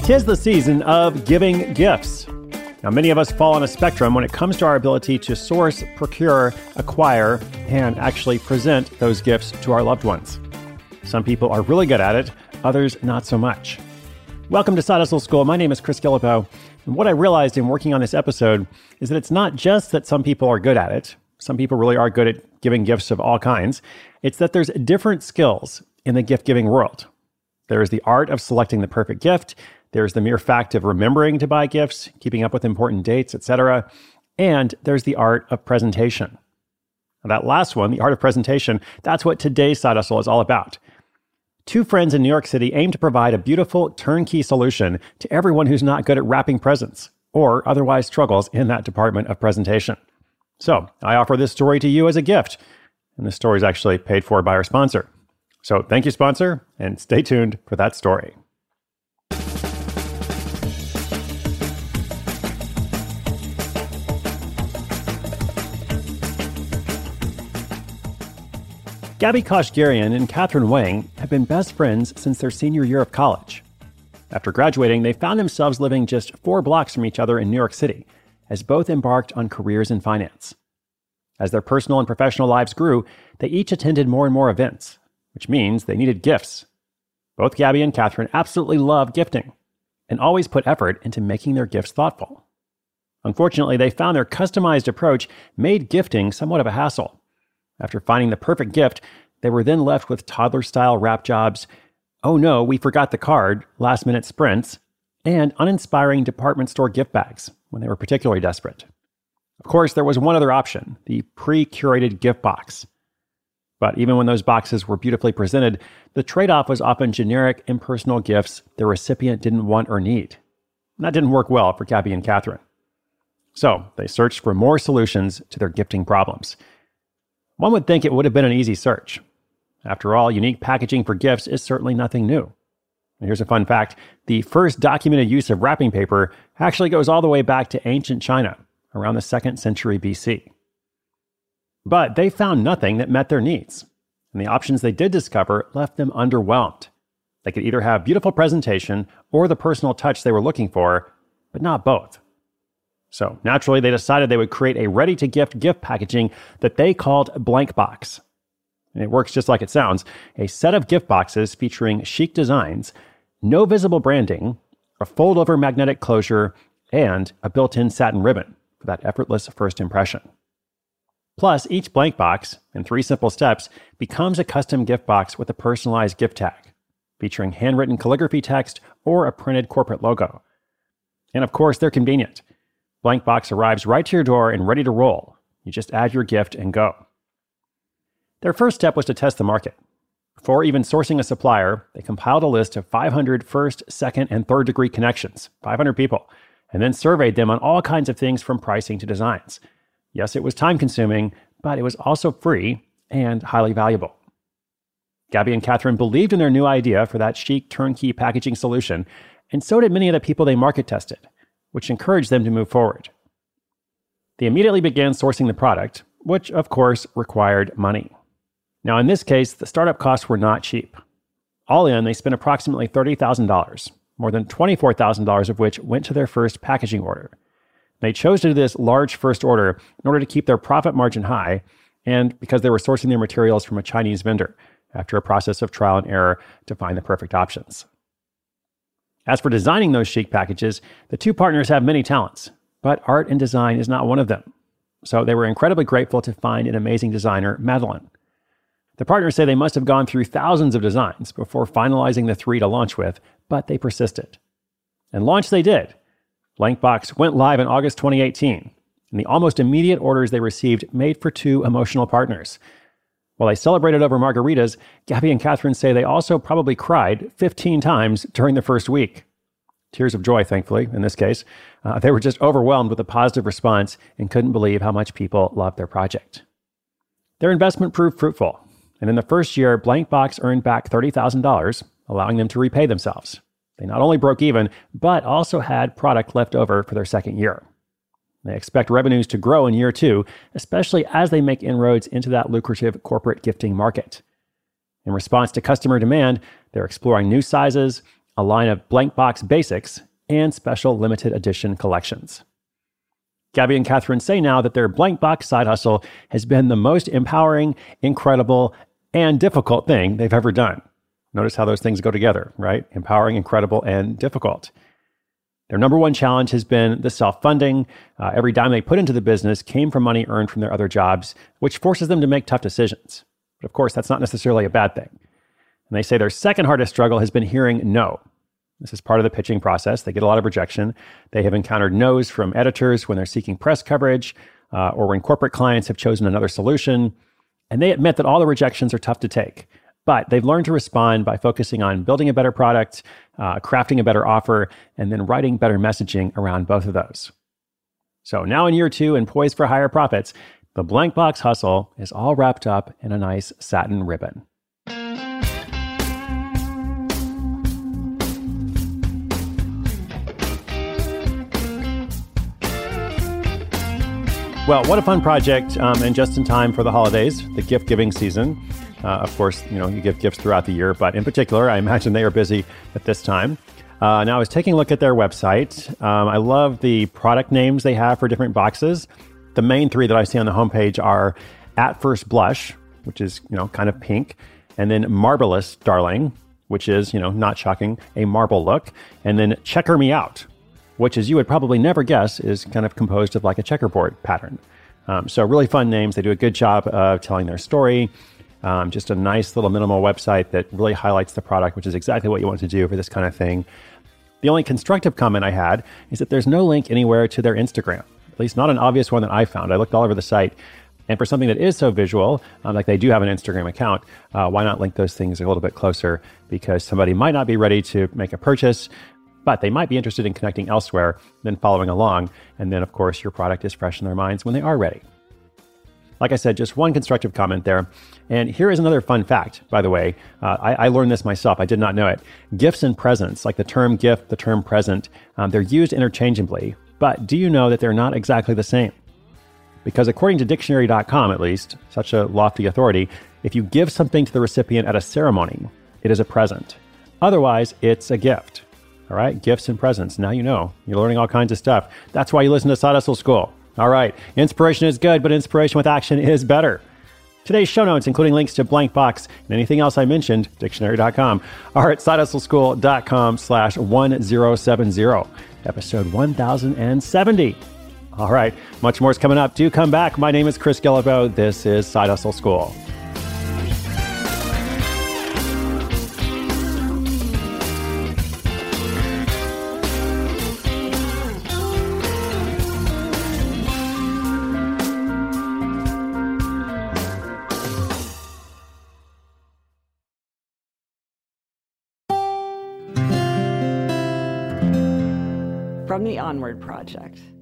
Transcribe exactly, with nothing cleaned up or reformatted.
'Tis the season of giving gifts. Now, many of us fall on a spectrum when it comes to our ability to source, procure, acquire, and actually present those gifts to our loved ones. Some people are really good at it, others not so much. Welcome to Side Hustle School. My name is Chris Guillebeau, and what I realized in working on this episode is that it's not just that some people are good at it. Some people really are good at giving gifts of all kinds. It's that there's different skills in the gift-giving world. There is the art of selecting the perfect gift. There's the mere fact of remembering to buy gifts, keeping up with important dates, et cetera. And there's the art of presentation. Now, that last one, the art of presentation, that's what today's Side Hustle is all about. Two friends in New York City aim to provide a beautiful turnkey solution to everyone who's not good at wrapping presents or otherwise struggles in that department of presentation. So I offer this story to you as a gift, and this story is actually paid for by our sponsor. So thank you, sponsor, and stay tuned for that story. Gabby Kashgarian and Catherine Wang have been best friends since their senior year of college. After graduating, they found themselves living just four blocks from each other in New York City, as both embarked on careers in finance. As their personal and professional lives grew, they each attended more and more events, which means they needed gifts. Both Gabby and Catherine absolutely love gifting and always put effort into making their gifts thoughtful. Unfortunately, they found their customized approach made gifting somewhat of a hassle. After finding the perfect gift, they were then left with toddler-style wrap jobs, oh no, we forgot the card, last-minute sprints, and uninspiring department store gift bags when they were particularly desperate. Of course, there was one other option, the pre-curated gift box. But even when those boxes were beautifully presented, the trade-off was often generic, impersonal gifts the recipient didn't want or need. And that didn't work well for Gabby and Catherine. So they searched for more solutions to their gifting problems. One would think it would have been an easy search. After all, unique packaging for gifts is certainly nothing new. Here's a fun fact. The first documented use of wrapping paper actually goes all the way back to ancient China, around the second century B C. But they found nothing that met their needs, and the options they did discover left them underwhelmed. They could either have beautiful presentation or the personal touch they were looking for, but not both. So naturally, they decided they would create a ready-to-gift gift packaging that they called Blank Box. And it works just like it sounds, a set of gift boxes featuring chic designs, no visible branding, a fold-over magnetic closure, and a built-in satin ribbon for that effortless first impression. Plus, each blank box, in three simple steps, becomes a custom gift box with a personalized gift tag, featuring handwritten calligraphy text or a printed corporate logo. And of course, they're convenient. Blank Box arrives right to your door and ready to roll. You just add your gift and go. Their first step was to test the market. Before even sourcing a supplier, they compiled a list of five hundred first, second, and third degree connections, five hundred people, and then surveyed them on all kinds of things from pricing to designs. Yes, it was time-consuming, but it was also free and highly valuable. Gabby and Catherine believed in their new idea for that chic turnkey packaging solution, and so did many of the people they market tested, which encouraged them to move forward. They immediately began sourcing the product, which of course required money. Now in this case, the startup costs were not cheap. All in, they spent approximately thirty thousand dollars, more than twenty-four thousand dollars of which went to their first packaging order. They chose to do this large first order in order to keep their profit margin high, and because they were sourcing their materials from a Chinese vendor after a process of trial and error to find the perfect options. As for designing those chic packages, the two partners have many talents, but art and design is not one of them. So they were incredibly grateful to find an amazing designer, Madeline. The partners say they must have gone through thousands of designs before finalizing the three to launch with, but they persisted. And launch they did. Blank Box went live in August twenty eighteen, and the almost immediate orders they received made for two emotional partners. While they celebrated over margaritas, Gabby and Catherine say they also probably cried fifteen times during the first week. Tears of joy, thankfully, in this case. Uh, they were just overwhelmed with the positive response and couldn't believe how much people loved their project. Their investment proved fruitful, and in the first year, Blank Box earned back thirty thousand dollars, allowing them to repay themselves. They not only broke even, but also had product left over for their second year. They expect revenues to grow in year two, especially as they make inroads into that lucrative corporate gifting market. In response to customer demand, they're exploring new sizes, a line of blank box basics, and special limited edition collections. Gabby and Catherine say now that their blank box side hustle has been the most empowering, incredible, and difficult thing they've ever done. Notice how those things go together, right? Empowering, incredible, and difficult. Their number one challenge has been the self-funding. Uh, every dime they put into the business came from money earned from their other jobs, which forces them to make tough decisions. But of course, that's not necessarily a bad thing. And they say their second hardest struggle has been hearing no. This is part of the pitching process. They get a lot of rejection. They have encountered no's from editors when they're seeking press coverage uh, or when corporate clients have chosen another solution. And they admit that all the rejections are tough to take. But they've learned to respond by focusing on building a better product, uh, crafting a better offer, and then writing better messaging around both of those. So now in year two and poised for higher profits, the blank box hustle is all wrapped up in a nice satin ribbon. Well, what a fun project, um, and just in time for the holidays, the gift-giving season. Uh, of course, you know, you give gifts throughout the year, but in particular, I imagine they are busy at this time. Uh, now, I was taking a look at their website. Um, I love the product names they have for different boxes. The main three that I see on the homepage are At First Blush, which is, you know, kind of pink, and then Marvelous Darling, which is, you know, not shocking, a marble look, and then Checker Me Out, which, as you would probably never guess, is kind of composed of like a checkerboard pattern. Um, so really fun names. They do a good job of telling their story. Um, just a nice little minimal website that really highlights the product, which is exactly what you want to do for this kind of thing. The only constructive comment I had is that there's no link anywhere to their Instagram, at least not an obvious one that I found. I looked all over the site. And for something that is so visual, um, like they do have an Instagram account, uh, why not link those things a little bit closer? Because somebody might not be ready to make a purchase, but they might be interested in connecting elsewhere, then following along. And then, of course, your product is fresh in their minds when they are ready. Like I said, just one constructive comment there. And here is another fun fact, by the way. Uh, I, I learned this myself. I did not know it. Gifts and presents, like the term gift, the term present, um, they're used interchangeably. But do you know that they're not exactly the same? Because according to dictionary dot com, at least, such a lofty authority, if you give something to the recipient at a ceremony, it is a present. Otherwise, it's a gift. All right, gifts and presents. Now you know. You're learning all kinds of stuff. That's why you listen to Side Hustle School. All right, inspiration is good, but inspiration with action is better. Today's show notes, including links to Blank Box and anything else I mentioned, dictionary dot com, are at sidehustleschool.com slash 1070, episode one thousand seventy. All right, much more is coming up. Do come back. My name is Chris Guillebeau. This is Side Hustle School. From the Onward Project.